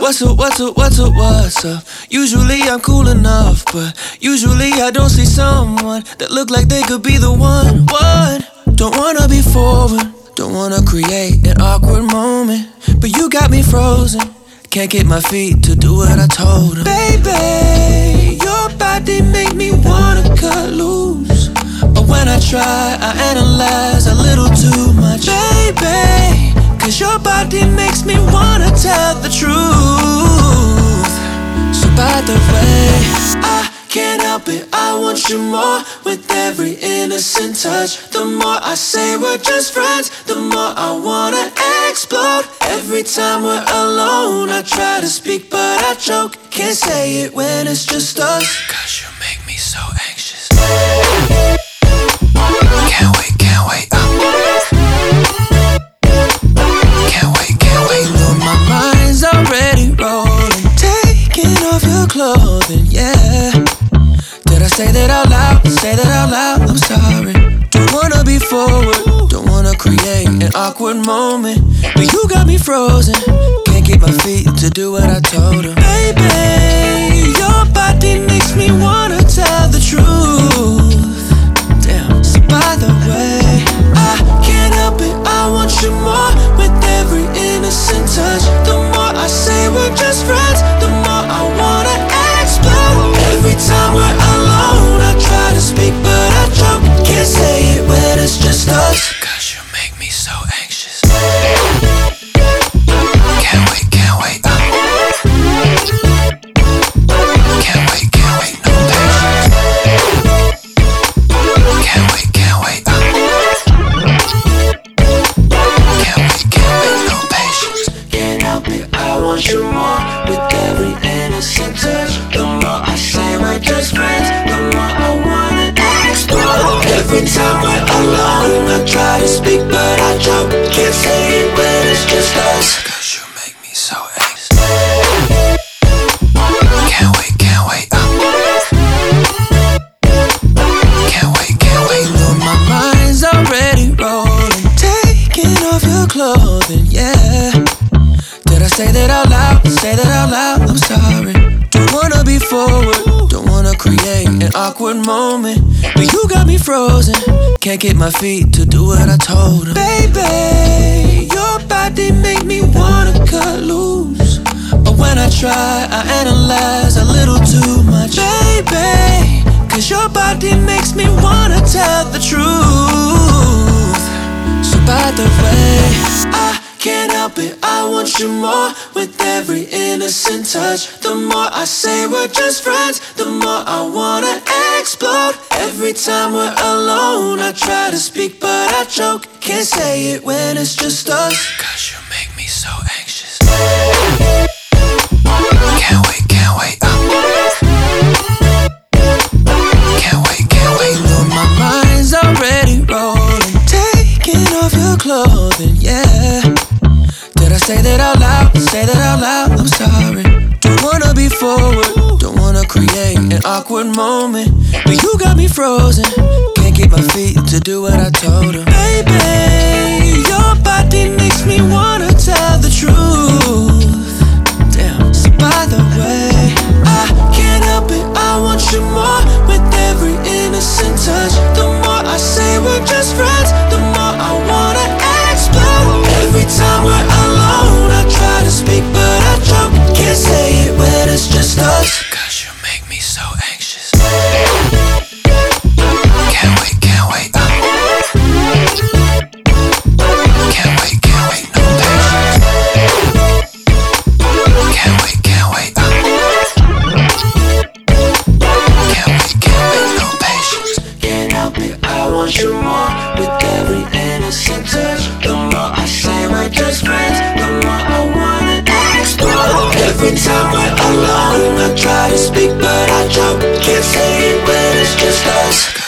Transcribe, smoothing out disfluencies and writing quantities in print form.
What's up? Usually I'm cool enough, but usually I don't see someone that look like they could be the one. What? Don't wanna be forward, don't wanna create an awkward moment, but you got me frozen. Can't get my feet to do what I told him. Baby, your body make me wanna cut loose, but when I try, I analyze a little too much. Baby, cause your body makes me wanna tell the truth. So by the way, I can't help it, I want you more. With every innocent touch, the more I say we're just friends, the more I wanna explode. Every time we're alone, I try to speak but I choke. Can't say it when it's just us, cause you make me so anxious. Can't wait, can't wait, can't wait, look, my mind's already rolling. Taking off your clothing, yeah. Did I say that out loud? Say that out loud, I'm sorry. Don't wanna be forward, don't wanna create an awkward moment, but you got me frozen. Can't get my feet to do what I told her. Baby, your body makes me wanna tell the truth. Damn, so by the way, I can't help it, I want you more. With every innocent touch, the more I say we're just friends, the more I wanna explode. Every time we're alone, I try to speak but I choke. Can't say it when it's just us, cause you make me so anxious. Can't wait, can't wait, can't wait, no patience. Can't wait, can't wait, no patience. Can't help it, I want you more. With every innocent touch, the more I say we're just friends, the more I wanna explode. Every time we're alone, I try to speak but I choke. Can't say it when it's just us, cause you make me so anxious. Can't wait, can't wait, can't wait, look, my mind's already rolling. Taking off your clothing, yeah. Did I say that out loud? Say that out loud, I'm sorry. Don't wanna be forward, don't wanna create an awkward moment, but you got me frozen. Can't get my feet to do what I told him. Baby, your body make me wanna cut loose, but when I try, I analyze a little too much. Baby, cause your body makes me wanna tell the truth. So by the way, I can't help it, I want you more. With every innocent touch, the more I say we're just friends, the more I wanna explode. Every time we're alone, I try to speak but I choke. Can't say it when it's just us, cause you make me so anxious. Can't wait, can't wait, can't wait, look, my mind's already rolling. Taking off your clothing, yeah. Did I say that out loud? Say that out loud, I'm sorry. Don't wanna be forward, don't wanna create an awkward moment, but you got me frozen. Can't get my feet to do what I told her. Baby, your body makes me wanna tell the truth. Damn, so by the way, I can't help it, I want you more. With every innocent touch, the more I say we're just friends, the more I wanna explode. Every time we're alone, I try to speak but I choke. Can't say it when it's just us, cause you make me so anxious. Can't wait, can't wait, can't wait, no patience. Can't wait, can't wait, no patience. Can't help it, I want you more. With every innocent touch, the more I say we're just friends, the more I wanna explode. Every time we're alone, I try to speak but I choke. Can't say it when it's just us.